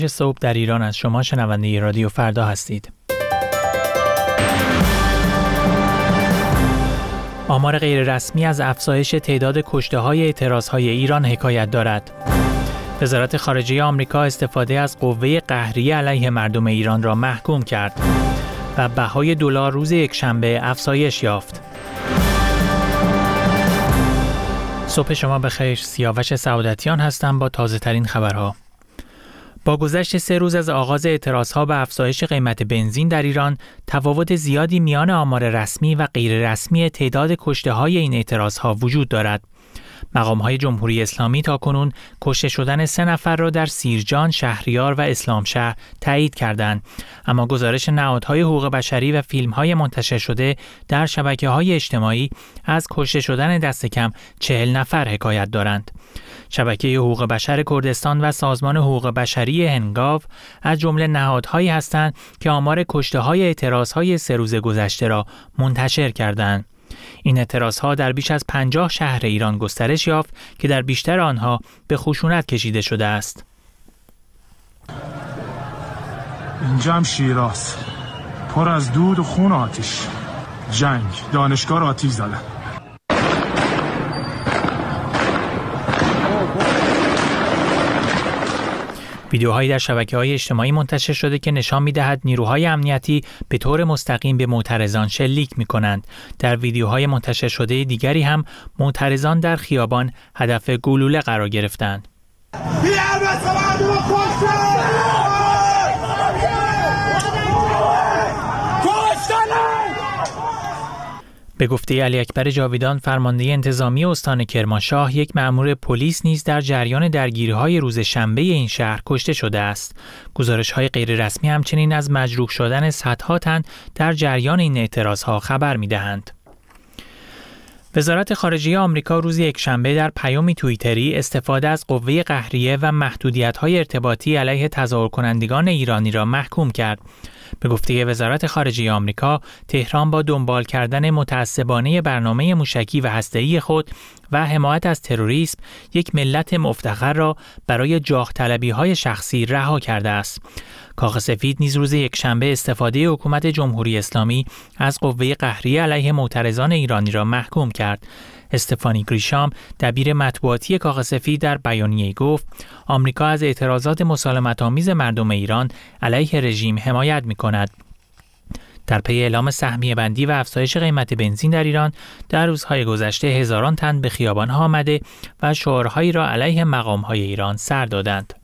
صبح در ایران از شما شنونده رادیو فردا هستید. آمار غیررسمی از افزایش تعداد کشته‌های اعتراض‌های ایران حکایت دارد. وزارت خارجه آمریکا استفاده از قوه قهریه علیه مردم ایران را محکوم کرد و بهای دلار روز یکشنبه افزایش یافت. صبح شما بخیر، سیاوش سعادتیان هستم با تازه ترین خبرها. با گذشت 3 روز از آغاز اعتراضها به افزایش قیمت بنزین در ایران، تفاوت زیادی میان آمار رسمی و غیر رسمی تعداد کشته‌های این اعتراضها وجود دارد. مقام‌های جمهوری اسلامی تاکنون کشته شدن 3 نفر را در سیرجان، شهریار و اسلامشهر تایید کردند، اما گزارش نهادهای حقوق بشری و فیلم‌های منتشر شده در شبکه‌های اجتماعی از کشته شدن دست کم 40 نفر حکایت دارند. شبکه حقوق بشر کردستان و سازمان حقوق بشری هنگاو از جمله نهادهایی هستند که آمار کشته‌های اعتراض‌های 3 روز گذشته را منتشر کردند. این اعتراضها در بیش از 50 شهر ایران گسترش یافت که در بیشتر آنها به خشونت کشیده شده است. اینجا هم شیراز، پر از دود و خون آتش، جنگ، دانشگاه را آتش زدن. ویدیوهایی در شبکه‌های اجتماعی منتشر شده که نشان می‌دهد نیروهای امنیتی به طور مستقیم به معترضان شلیک می‌کنند. در ویدیوهای منتشر شده دیگری هم معترضان در خیابان هدف گلوله قرار گرفتند. به گفته علی اکبر جاویدان، فرمانده انتظامی استان کرمانشاه، یک مأمور پلیس نیز در جریان درگیری‌های روز شنبه این شهر کشته شده است. گزارش‌های غیررسمی همچنین از مجروح شدن صدها تن در جریان این اعتراض‌ها خبر می‌دهند. وزارت خارجه آمریکا روز یکشنبه در پیامی توییتری استفاده از قوه قهریه و محدودیت‌های ارتباطی علیه تظاهر کنندگان ایرانی را محکوم کرد. به گفته وزارت خارجه آمریکا، تهران با دنبال کردن متعصبانه برنامه موشکی و هسته‌ای خود و حمایت از تروریسم، یک ملت مفتخر را برای جاه طلبی‌های شخصی رها کرده است. کاخ سفید نیز روز یکشنبه استفاده حکومت جمهوری اسلامی از قوه قهریه علیه معترضان ایرانی را محکوم کرد. استفانی گریشام، دبیر مطبوعاتی کاخ سفید، در بیانیه‌ای گفت آمریکا از اعتراضات مسالمت‌آمیز مردم ایران علیه رژیم حمایت می‌کند. در پی اعلام سهمیه بندی و افزایش قیمت بنزین در ایران، در روزهای گذشته هزاران تن به خیابان‌ها آمده و شعارهایی را علیه مقام‌های ایران سر دادند.